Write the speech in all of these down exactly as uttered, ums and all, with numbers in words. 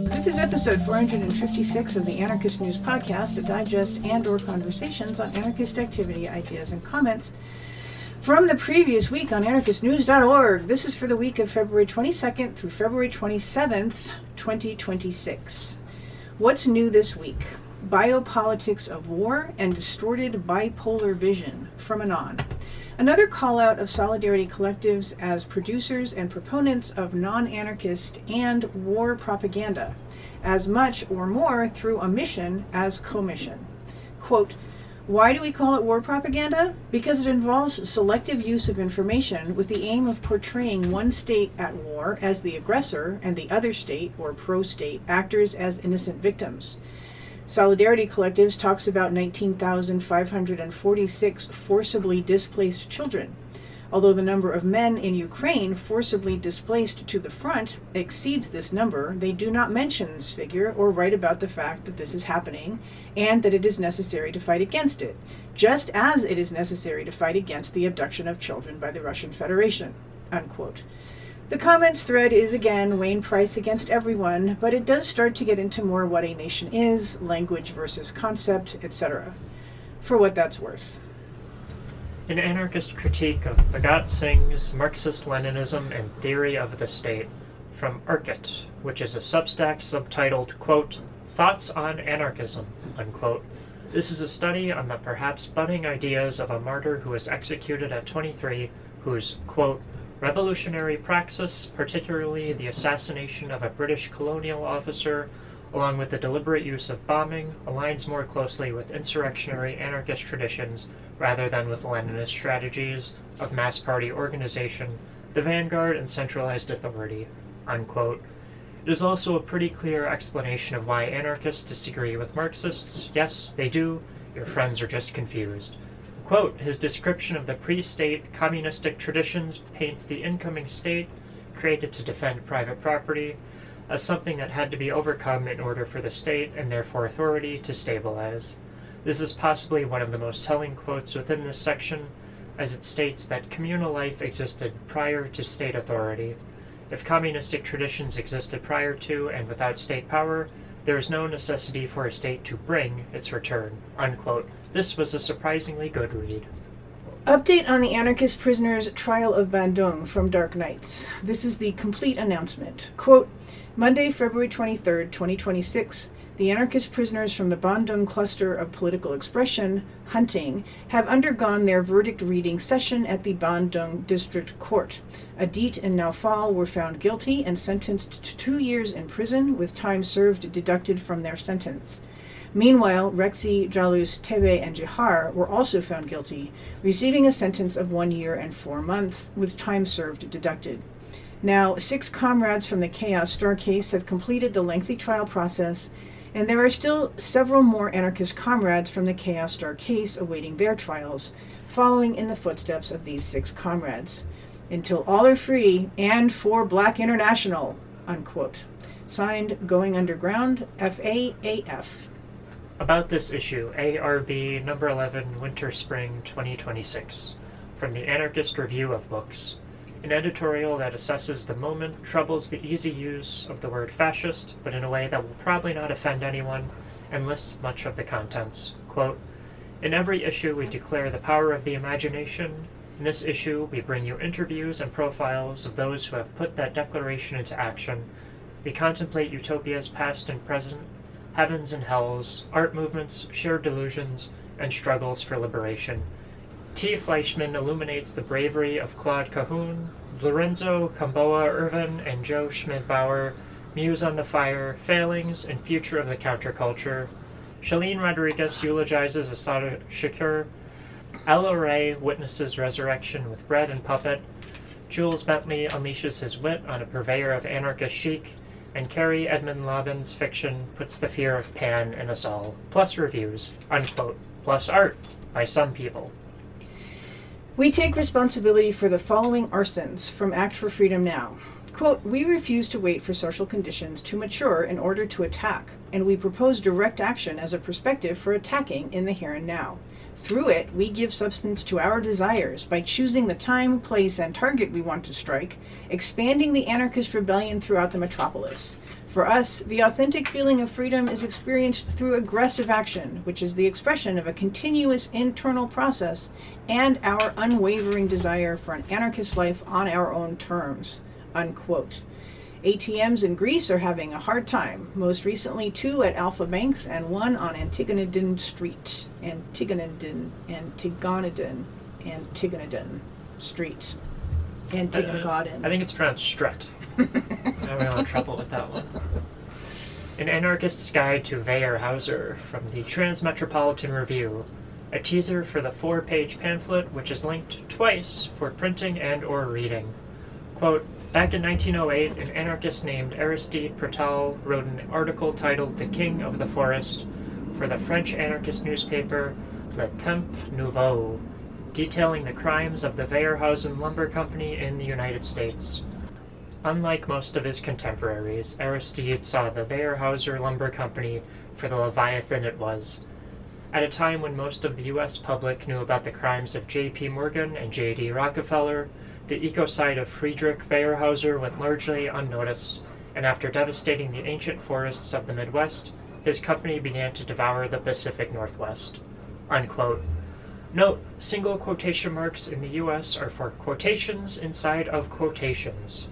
This is episode four hundred fifty-six of the Anarchist News Podcast, a digest and or conversations on anarchist activity, ideas, and comments from the previous week on anarchist news dot org. This is for the week of February twenty-second through February twenty-seventh, twenty twenty-six. What's new this week? Biopolitics of War and Distorted Bipolar Vision from Anon. Another call out of solidarity collectives as producers and proponents of non-anarchist and war propaganda, as much or more through omission as commission. Quote, why do we call it war propaganda? Because it involves selective use of information with the aim of portraying one state at war as the aggressor and the other state or pro-state actors as innocent victims. Solidarity Collectives talks about nineteen thousand five hundred forty-six forcibly displaced children. Although the number of men in Ukraine forcibly displaced to the front exceeds this number, they do not mention this figure or write about the fact that this is happening and that it is necessary to fight against it, just as it is necessary to fight against the abduction of children by the Russian Federation. Unquote. The comments thread is again Wayne Price against everyone, but it does start to get into more what a nation is, language versus concept, et cetera. For what that's worth. An anarchist critique of Bhagat Singh's Marxist-Leninism and Theory of the State from Arcot, which is a Substack subtitled, quote, Thoughts on Anarchism, unquote. This is a study on the perhaps budding ideas of a martyr who was executed at twenty-three, whose, quote, revolutionary praxis, particularly the assassination of a British colonial officer, along with the deliberate use of bombing, aligns more closely with insurrectionary anarchist traditions rather than with Leninist strategies of mass party organization, the vanguard, and centralized authority, unquote. It is also a pretty clear explanation of why anarchists disagree with Marxists. Yes, they do. Your friends are just confused. Quote, his description of the pre-state communistic traditions paints the incoming state, created to defend private property, as something that had to be overcome in order for the state, and therefore authority, to stabilize. This is possibly one of the most telling quotes within this section, as it states that communal life existed prior to state authority. If communistic traditions existed prior to and without state power, there is no necessity for a state to bring its return, unquote. This was a surprisingly good read. Update on the anarchist prisoners' trial of Bandung from Dark Nights. This is the complete announcement. Quote, Monday, February twenty-third, twenty twenty-six, the anarchist prisoners from the Bandung cluster of political expression, Hunting, have undergone their verdict reading session at the Bandung District Court. Adit and Naufal were found guilty and sentenced to two years in prison with time served deducted from their sentence. Meanwhile, Rexy, Jalus, Tebe, and Jihar were also found guilty, receiving a sentence of one year and four months with time served deducted. Now, six comrades from the Chaos Star case have completed the lengthy trial process, and there are still several more anarchist comrades from the Chaos Star case awaiting their trials, following in the footsteps of these six comrades. Until all are free, and for Black International, unquote. Signed, Going Underground, F A A F. About this issue, A R B number eleven, Winter-Spring twenty twenty-six, from the Anarchist Review of Books. An editorial that assesses the moment, troubles the easy use of the word fascist, but in a way that will probably not offend anyone, and lists much of the contents. Quote, in every issue we declare the power of the imagination. In this issue we bring you interviews and profiles of those who have put that declaration into action. We contemplate utopias past and present, heavens and hells, art movements, shared delusions, and struggles for liberation. T. Fleischman illuminates the bravery of Claude Cahun, Lorenzo Camboa Irvin, and Joe Schmidt-Bauer muse on the fire, failings, and future of the counterculture. Shalene Rodriguez eulogizes Assata Shakur. Ella Ray witnesses resurrection with bread and puppet. Jules Bentley unleashes his wit on a purveyor of anarchist chic. And Carrie Edmund Laban's fiction puts the fear of Pan in us all. Plus reviews, unquote. Plus art, by some people. We take responsibility for the following arsons from Act for Freedom Now. Quote, we refuse to wait for social conditions to mature in order to attack, and we propose direct action as a perspective for attacking in the here and now. Through it, we give substance to our desires by choosing the time, place, and target we want to strike, expanding the anarchist rebellion throughout the metropolis. For us, the authentic feeling of freedom is experienced through aggressive action, which is the expression of a continuous internal process and our unwavering desire for an anarchist life on our own terms." Unquote. A T Ms in Greece are having a hard time, most recently two at Alpha Banks and one on Antigonidon Street. Antigonidon, Antigonidon, Antigonidon Street. Antigonidon. I think it's pronounced Stret. I'm having trouble with that one. An Anarchist's Guide to Weyerhaeuser from the Transmetropolitan Review. A teaser for the four-page pamphlet, which is linked twice for printing and or reading. Quote, "Back in nineteen oh eight, an anarchist named Aristide Pretal wrote an article titled The King of the Forest for the French anarchist newspaper Le Temps Nouveau, detailing the crimes of the Weyerhaeusen Lumber Company in the United States. Unlike most of his contemporaries, Aristide saw the Weyerhaeuser Lumber Company for the Leviathan it was. At a time when most of the U S public knew about the crimes of J P Morgan and J D Rockefeller, the ecocide of Friedrich Weyerhaeuser went largely unnoticed, and after devastating the ancient forests of the Midwest, his company began to devour the Pacific Northwest." Unquote. Note, single quotation marks in the U S are for quotations inside of quotations.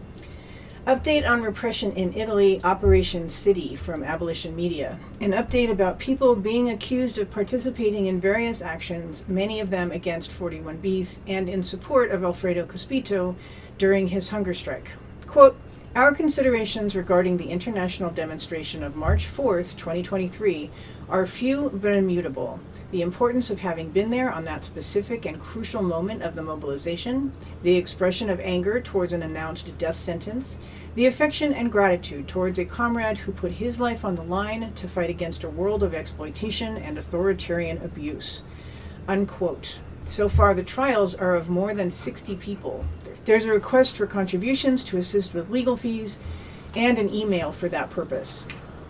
Update on repression in Italy, Operation City from Abolition Media. An update about people being accused of participating in various actions, many of them against forty-one Bs and in support of Alfredo Cospito during his hunger strike. Quote, "Our considerations regarding the international demonstration of March fourth, twenty twenty-three are few but immutable. The importance of having been there on that specific and crucial moment of the mobilization, the expression of anger towards an announced death sentence, the affection and gratitude towards a comrade who put his life on the line to fight against a world of exploitation and authoritarian abuse." Unquote. So far, the trials are of more than sixty people. There's a request for contributions to assist with legal fees and an email for that purpose.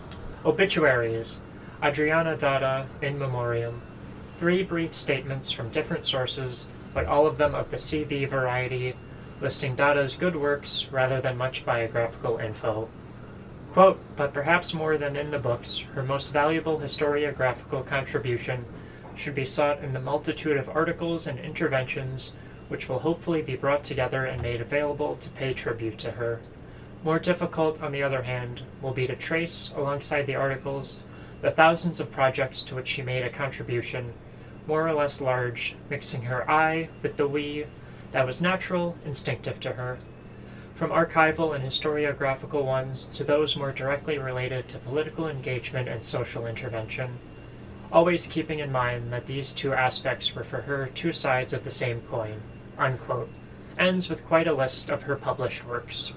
Obituaries. Adriana Dada, in memoriam. Three brief statements from different sources, but all of them of the C V variety, listing Dada's good works rather than much biographical info. Quote, "But perhaps more than in the books, her most valuable historiographical contribution should be sought in the multitude of articles and interventions which will hopefully be brought together and made available to pay tribute to her. More difficult, on the other hand, will be to trace, alongside the articles, the thousands of projects to which she made a contribution, more or less large, mixing her I with the we, that was natural, instinctive to her. From archival and historiographical ones to those more directly related to political engagement and social intervention, always keeping in mind that these two aspects were for her two sides of the same coin." Unquote. Ends with quite a list of her published works.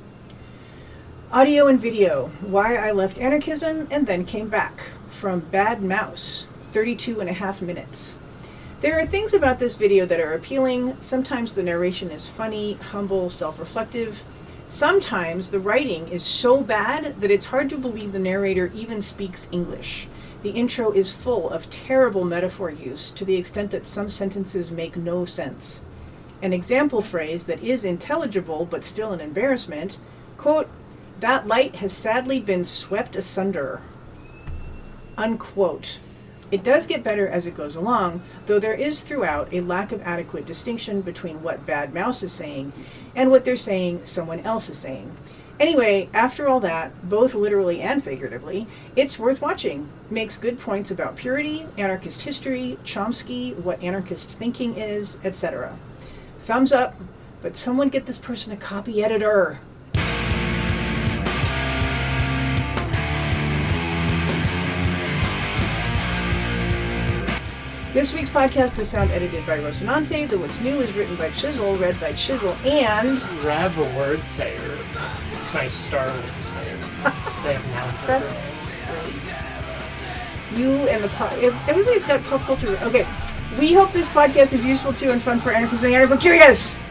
Audio and video. Why I Left Anarchism and Then Came Back. From Bad Mouse. thirty-two and a half minutes. There are things about this video that are appealing. Sometimes the narration is funny, humble, self-reflective. Sometimes the writing is so bad that it's hard to believe the narrator even speaks English. The intro is full of terrible metaphor use to the extent that some sentences make no sense. An example phrase that is intelligible but still an embarrassment, quote, "That light has sadly been swept asunder." Unquote. It does get better as it goes along, though there is throughout a lack of adequate distinction between what Bad Mouse is saying and what they're saying someone else is saying. Anyway, after all that, both literally and figuratively, it's worth watching. Makes good points about purity, anarchist history, Chomsky, what anarchist thinking is, et cetera. Thumbs up, but someone get this person a copy editor. This week's podcast was sound edited by Rocinante. The What's New is written by Chisel, read by Chisel, and... Rev a word sayer. It's my Star Wars name. They have noun for pronouns. You and the... Po- everybody's got pop culture. Okay. We hope this podcast is useful to and fun for anarchists and anarcho-curious.